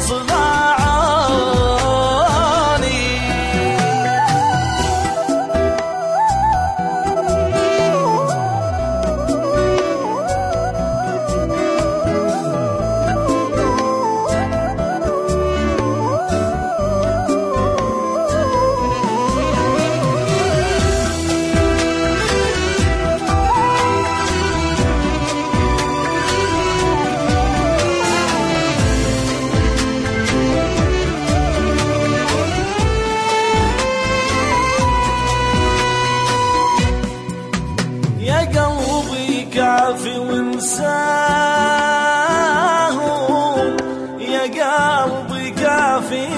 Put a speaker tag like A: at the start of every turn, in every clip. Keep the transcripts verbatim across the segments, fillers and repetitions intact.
A: صداعاني. يا قلبي كافي وانساهم، يا قلبي كافي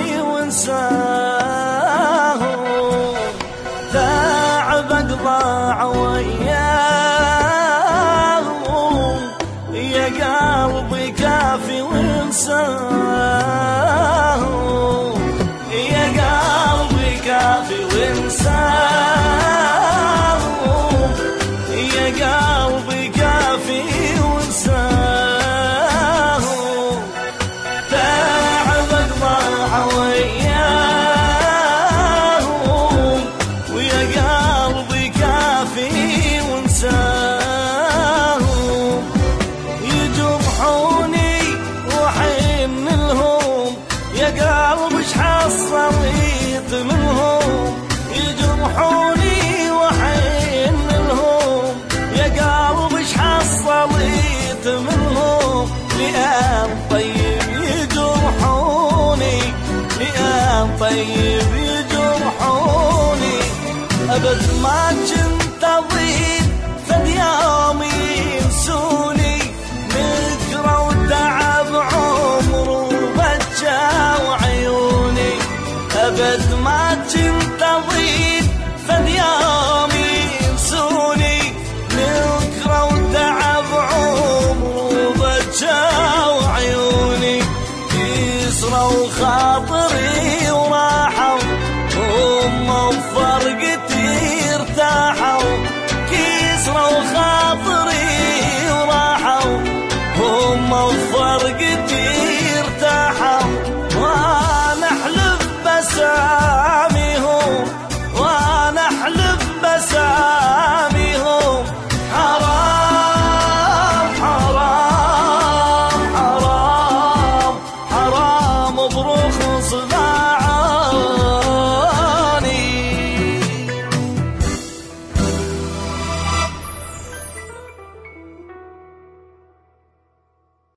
A: وانساهم، تعبك ضاع وياهم، يا قلبي كافي وانساهم، يا قلبي كافي وانساهم، يا قلبي كافي وانساهم، تعبك ضاع وياهم، ويا قلبي كافي وانساهم، يجرحوني وحن لهم، يا قلبي اش حصلت منهم، يجرحوني وحن لهم، يا قلبي اش حصلت منهم، لئام طيب يجرحوني، لئام طيب يجرحوني، ابد ما كنت اضيع فد يوم ينسوني، نكره وتعب عمر وبكى وعيوني، ابد ما كنت اضيع فد يوم ينسوني، نكره وتعب عمر وبكى وعيوني، كسروا خاطري وراحوا هم وفرقتي ارتاحوا، كسروا خاطري وراحوا هم وفرقتي ارتاحوا، وانا احلف بساميهم، وانا احلف بساميهم، حرام حرام حرام حرام برخص